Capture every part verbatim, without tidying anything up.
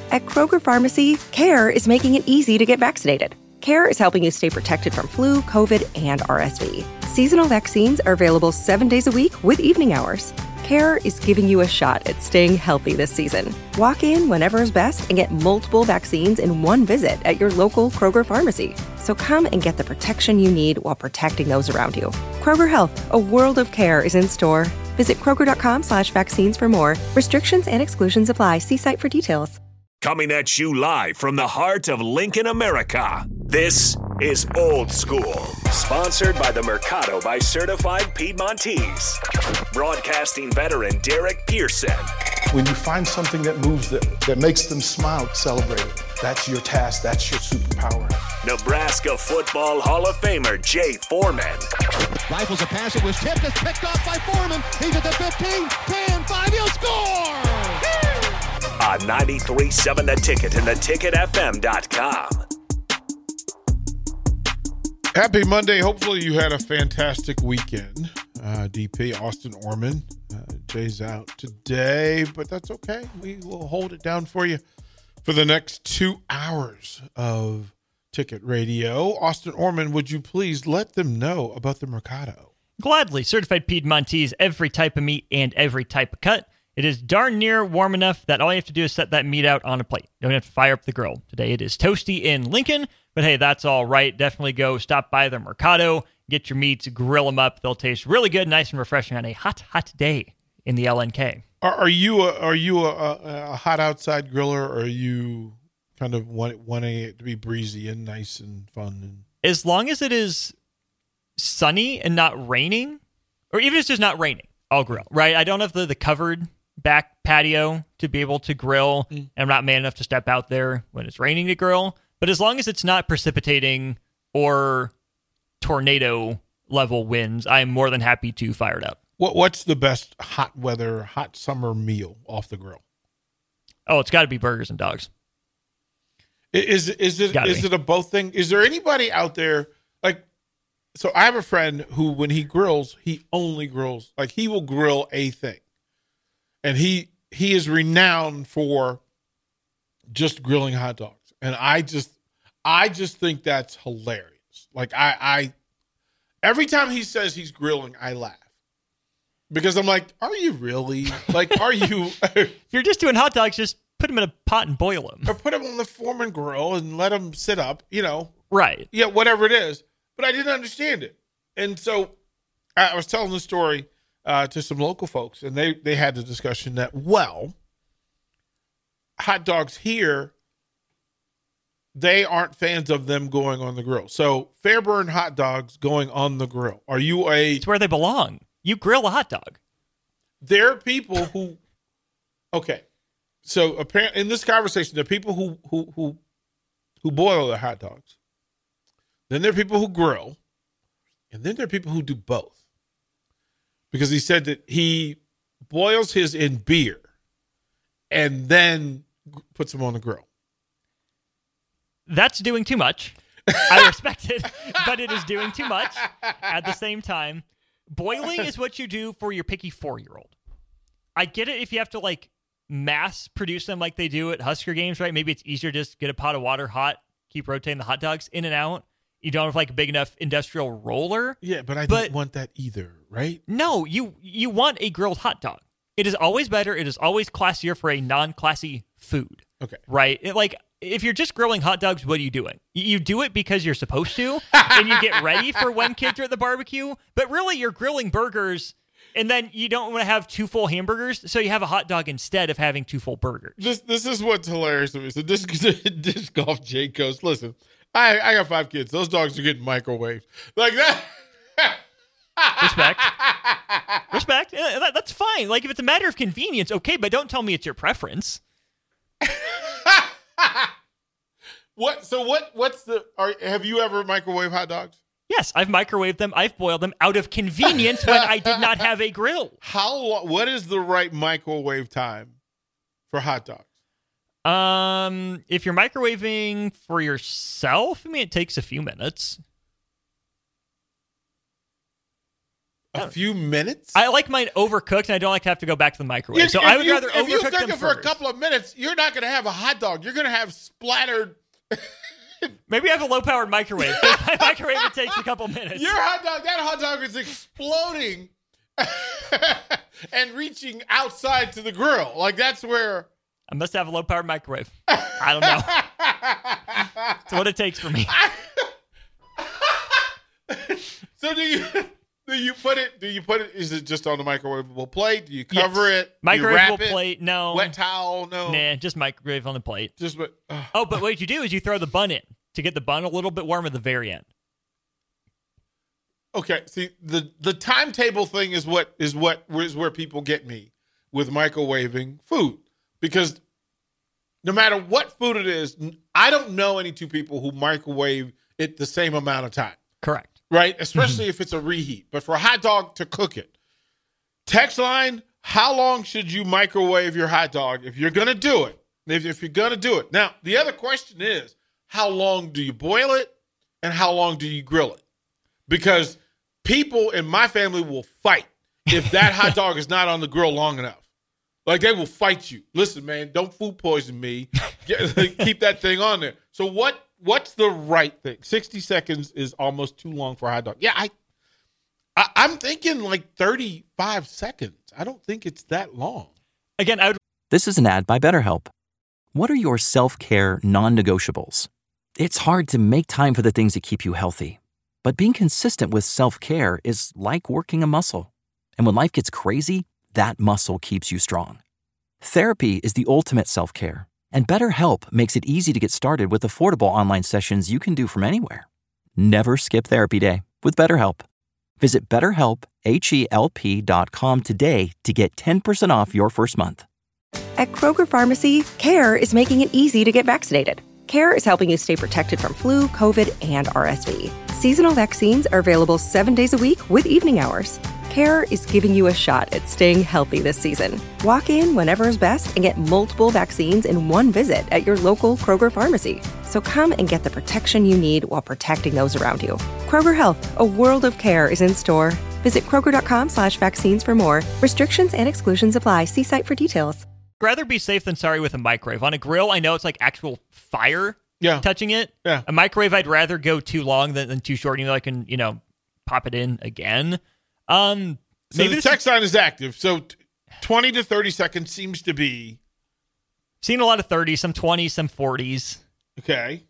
At Kroger Pharmacy, CARE is making it easy to get vaccinated. CARE is helping you stay protected from flu, COVID, and R S V. Seasonal vaccines are available seven days a week with evening hours. CARE is giving you a shot at staying healthy this season. Walk in whenever is best and get multiple vaccines in one visit at your local Kroger Pharmacy. So come and get the protection you need while protecting those around you. Kroger Health, a world of care is in store. Visit Kroger.com slash vaccines for more. Restrictions and exclusions apply. See site for details. Coming at you live from the heart of Lincoln, America. This is Old School, sponsored by the Mercado by Certified Piedmontese. Broadcasting veteran Derek Pearson. When you find something that moves them, that makes them smile, celebrate it. That's your task. That's your superpower. Nebraska Football Hall of Famer Jay Foreman. Rifles a pass. It was tipped. It's picked off by Foreman. He's at the fifteen, ten, five. He'll score! On ninety-three point seven The Ticket and the ticket f m dot com. Happy Monday. Hopefully you had a fantastic weekend. Uh, D P, Austin Orman. Uh, Jay's out today, but that's okay. We will hold it down for you for the next two hours of Ticket Radio. Austin Orman, would you please let them know about the Mercado? Gladly. Certified Piedmontese, every type of meat and every type of cut. It is darn near warm enough that all you have to do is set that meat out on a plate. You don't have to fire up the grill. Today it is toasty in Lincoln, but hey, that's all right. Definitely go stop by the Mercado, get your meats, grill them up. They'll taste really good, nice and refreshing on a hot, hot day in the L N K. Are, are you a, are you a, a, a hot outside griller, or are you kind of want, wanting it to be breezy and nice and fun? And... As long as it is sunny and not raining, or even if it's just not raining, I'll grill, right? I don't have the, the covered back patio to be able to grill, mm. and I'm not man enough to step out there when it's raining to grill. But as long as it's not precipitating or tornado level winds, I am more than happy to fire it up. What What's the best hot weather, hot summer meal off the grill? Oh, it's got to be burgers and dogs. Is is it Gotta is be. it a both thing? Is there anybody out there like? So I have a friend who, when he grills, he only grills like he will grill a thing, and he he is renowned for just grilling hot dogs. And I just I just think that's hilarious. Like I I every time he says he's grilling, I laugh. Because I'm like, are you really? Like, are you? If you're just doing hot dogs, just put them in a pot and boil them. Or put them on the Foreman grill and let them sit up, you know. Right. Yeah, whatever it is. But I didn't understand it. And so I was telling the story uh, to some local folks, and they, they had the discussion that, well, hot dogs here, they aren't fans of them going on the grill. So Fairburn hot dogs going on the grill. Are you a... It's where they belong. You grill a hot dog. There are people who, okay, so apparently in this conversation, there are people who who who who boil their hot dogs. Then there are people who grill, and then there are people who do both. Because he said that he boils his in beer, and then puts them on the grill. That's doing too much. I respect it, but it is doing too much at the same time. Boiling is what you do for your picky four-year-old. I get it if you have to, like, mass produce them like they do at Husker games, right? Maybe it's easier to just get a pot of water hot, keep rotating the hot dogs in and out. You don't have, like, a big enough industrial roller. Yeah, but I but don't want that either, right? No, you you want a grilled hot dog. It is always better. It is always classier for a non-classy food. Okay. Right? It, like, if you're just grilling hot dogs, what are you doing? You do it because you're supposed to, and you get ready for when kids are at the barbecue. But really, you're grilling burgers, and then you don't want to have two full hamburgers, so you have a hot dog instead of having two full burgers. This this is what's hilarious to me. So this disc golf Jake goes, listen, I I got five kids. Those dogs are getting microwaved like that. Respect. Respect. Yeah, that, that's fine. Like, if it's a matter of convenience, okay, but don't tell me it's your preference. What? So what? What's the? Are, have you ever microwave hot dogs? Yes, I've microwaved them. I've boiled them out of convenience when I did not have a grill. How? What is the right microwave time for hot dogs? Um, if you're microwaving for yourself, I mean, it takes a few minutes. A few minutes? I like mine overcooked, and I don't like to have to go back to the microwave. You, so I would you, rather if overcook you cook them it for first. a couple of minutes, you're not going to have a hot dog. You're going to have splattered. Maybe I have a low-powered microwave. If my microwave, it takes a couple minutes. Your hot dog, that hot dog is exploding and reaching outside to the grill. Like, that's where... I must have a low-powered microwave. I don't know. That's what it takes for me. So do you... Do you put it? Do you put it? Is it just on the microwavable plate? Do you cover yes. it? Do you Microwavable wrap it? plate? No. Wet towel? No. Nah, just microwave on the plate. Just what? Uh. Oh, but what you do is you throw the bun in to get the bun a little bit warm at the very end. Okay. See, the the timetable thing is what is what is where people get me with microwaving food, because no matter what food it is, I don't know any two people who microwave it the same amount of time. Correct. Right? Especially if it's a reheat. But for a hot dog to cook it. Text line, how long should you microwave your hot dog if you're going to do it? If, if you're going to do it. Now, the other question is, how long do you boil it and how long do you grill it? Because people in my family will fight if that hot dog is not on the grill long enough. Like, they will fight you. Listen, man, don't food poison me. Get, keep that thing on there. So what? What's the right thing? sixty seconds is almost too long for a hot dog. Yeah, I, I, I'm thinking like thirty-five seconds. I don't think it's that long. Again, I would. This is an ad by BetterHelp. What are your self-care non-negotiables? It's hard to make time for the things that keep you healthy. But being consistent with self-care is like working a muscle. And when life gets crazy, that muscle keeps you strong. Therapy is the ultimate self-care. And BetterHelp makes it easy to get started with affordable online sessions you can do from anywhere. Never skip therapy day with BetterHelp. Visit betterhelp, H E L P dot com today to get ten percent off your first month. At Kroger Pharmacy, CARE is making it easy to get vaccinated. CARE is helping you stay protected from flu, COVID, and R S V. Seasonal vaccines are available seven days a week with evening hours. CARE is giving you a shot at staying healthy this season. Walk in whenever is best and get multiple vaccines in one visit at your local Kroger pharmacy. So come and get the protection you need while protecting those around you. Kroger Health, a world of care is in store. Visit Kroger.com slash vaccines for more. Restrictions and exclusions apply. See site for details. Rather be safe than sorry with a microwave. On a grill, I know it's like actual fire yeah. touching it. Yeah. A microwave, I'd rather go too long than, than too short. You know, I can, you know, pop it in again. Um, so maybe the text line is active. So twenty to thirty seconds seems to be. Seen a lot of thirties, some twenties, some forties. Okay.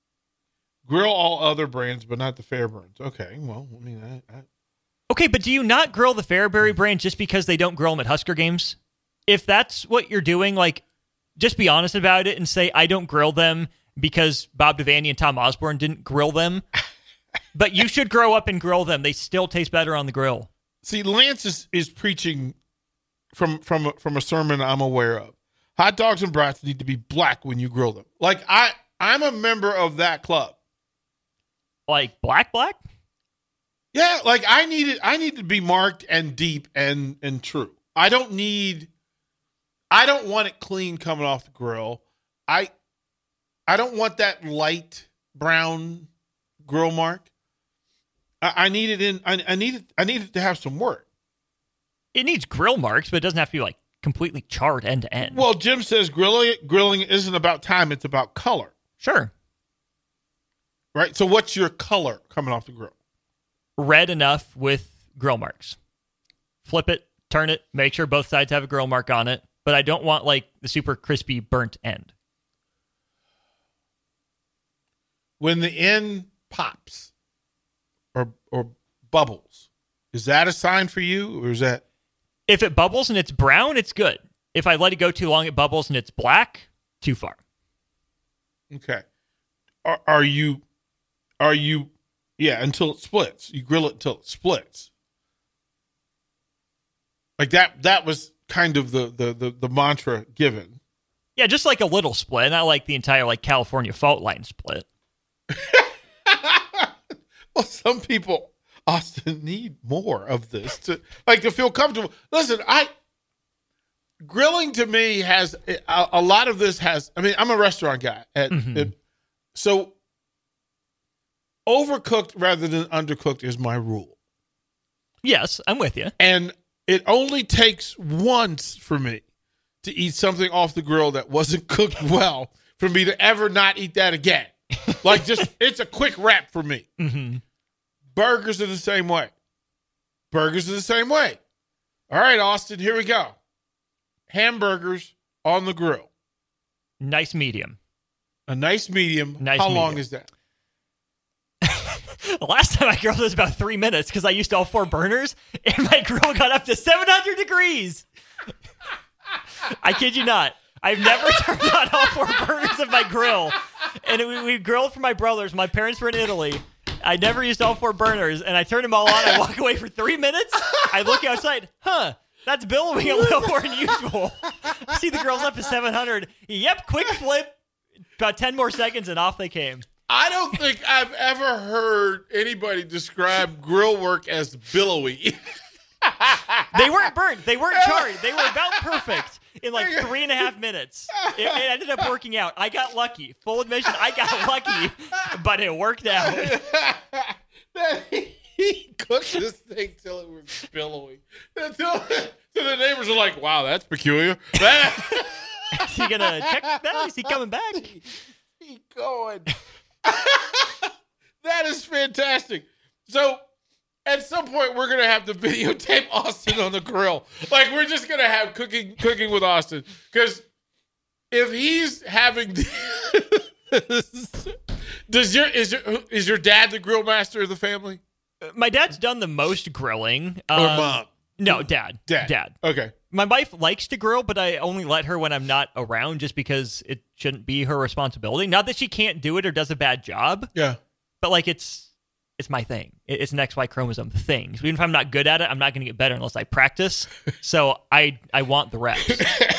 Grill all other brands, but not the Fairburn's. Okay. Well, I mean, I, I... okay, but do you not grill the Fairbury brand just because they don't grill them at Husker games? If that's what you're doing, like, just be honest about it and say, I don't grill them because Bob Devaney and Tom Osborne didn't grill them. But you should grow up and grill them. They still taste better on the grill. See, Lance is, is preaching from from a, from a sermon I'm aware of. Hot dogs and brats need to be black when you grill them. Like, I, I'm a member of that club. Like black, black? Yeah, like I need it. I need to be marked and deep and and true. I don't need. I don't want it clean coming off the grill. I, I don't want that light brown grill mark. I, I need it in. I, I need it. I need it to have some work. It needs grill marks, but it doesn't have to be like completely charred end to end. Well, Jim says grilling grilling isn't about time; it's about color. Sure. Right. So, what's your color coming off the grill? Red enough with grill marks. Flip it, turn it, make sure both sides have a grill mark on it. But I don't want like the super crispy burnt end. When the end pops or or bubbles, is that a sign for you, or is that? If it bubbles and it's brown, it's good. If I let it go too long, it bubbles and it's black, too far. Okay. Are, are you? Are you? Yeah, until it splits. You grill it until it splits. Like that. That was kind of the the the, the mantra given. Yeah, just like a little split, not like the entire like California fault line split. Well, some people, Austin, need more of this to like to feel comfortable. Listen, I grilling to me has a, a lot of this has. I mean, I'm a restaurant guy, at, Mm-hmm. at, so overcooked rather than undercooked is my rule. Yes, I'm with you. And it only takes once for me to eat something off the grill that wasn't cooked well for me to ever not eat that again. Like, just, it's a quick wrap for me. Mm-hmm. Burgers are the same way. Burgers are the same way. All right, Austin, here we go. Hamburgers on the grill. Nice medium. A nice medium. Nice How medium. long is that? The last time I grilled was about three minutes because I used all four burners, and my grill got up to seven hundred degrees. I kid you not. I've never turned on all four burners of my grill. And we, we grilled for my brothers. My parents were in Italy. I never used all four burners, and I turned them all on. I walk away for three minutes. I look outside. Huh. That's billowing a little more than usual. I see the grill's up to seven hundred. Yep, quick flip. About ten more seconds, and off they came. I don't think I've ever heard anybody describe grill work as billowy. They weren't burnt. They weren't charred. They were about perfect in like three and a half minutes. It, it ended up working out. I got lucky. Full admission, I got lucky, but it worked out. That he cooked this thing till it was billowy. Until, so the neighbors are like, wow, that's peculiar. Is he going to check that? Is he coming back? He going. That is fantastic. So at some point, we're going to have to videotape Austin on the grill. Like, we're just going to have cooking cooking with Austin. Because if he's having... Does your is your is your dad the grill master of the family? My dad's done the most grilling. Or Um, mom? No, dad. Dad. Dad. Okay. My wife likes to grill, but I only let her when I'm not around just because it shouldn't be her responsibility. Not that she can't do it or does a bad job, Yeah. but like it's it's my thing. It- It's an X Y chromosome thing. So even if I'm not good at it, I'm not going to get better unless I practice. So I I want the reps.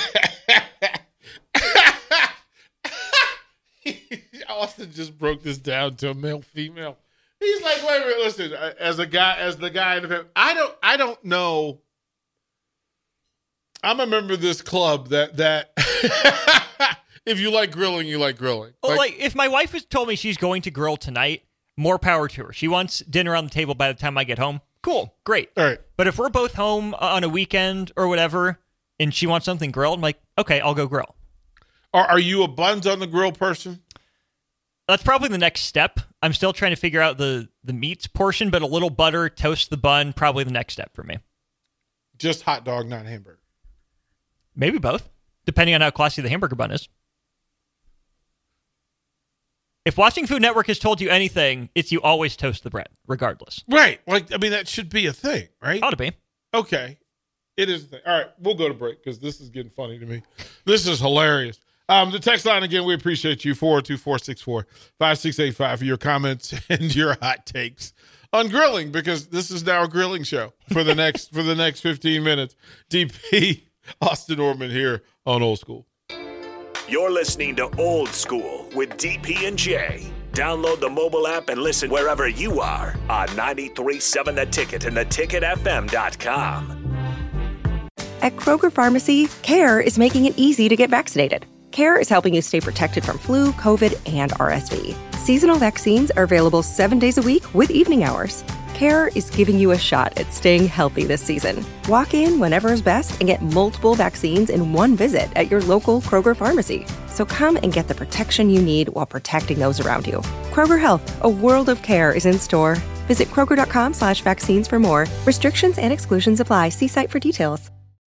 Austin just broke this down to a male female. He's like, wait a minute, listen. As a guy, as the guy in the family, I don't, I don't know. I'm a member of this club that that if you like grilling, you like grilling. Well, like, if my wife has told me she's going to grill tonight, more power to her. She wants dinner on the table by the time I get home. Cool, great. all right, But if we're both home on a weekend or whatever, and she wants something grilled, I'm like, okay, I'll go grill. are, are you a buns on the grill person? That's probably the next step. I'm still trying to figure out the, the meats portion, but a little butter, toast the bun, probably the next step for me. Just hot dog, not hamburger. Maybe both, depending on how classy the hamburger bun is. If watching Food Network has told you anything, it's you always toast the bread, regardless. Right. Like, I mean, that should be a thing, right? Ought to be. Okay. It is a thing. All right, we'll go to break because this is getting funny to me. This is hilarious. Um, the text line, again, we appreciate you, four oh two, four six four, five six eight five, for your comments and your hot takes on grilling, because this is now a grilling show for the next for the next fifteen minutes. D P, Austin Orman here on Old School. You're listening to Old School with D P and J. Download the mobile app and listen wherever you are on ninety-three point seven The Ticket and the ticket f m dot com. At Kroger Pharmacy, CARE is making it easy to get vaccinated. CARE is helping you stay protected from flu, COVID, and R S V. Seasonal vaccines are available seven days a week with evening hours. CARE is giving you a shot at staying healthy this season. Walk in whenever is best and get multiple vaccines in one visit at your local Kroger Pharmacy. So come and get the protection you need while protecting those around you. Kroger Health, a world of care, is in store. Visit Kroger.com slash vaccines for more. Restrictions and exclusions apply. See site for details.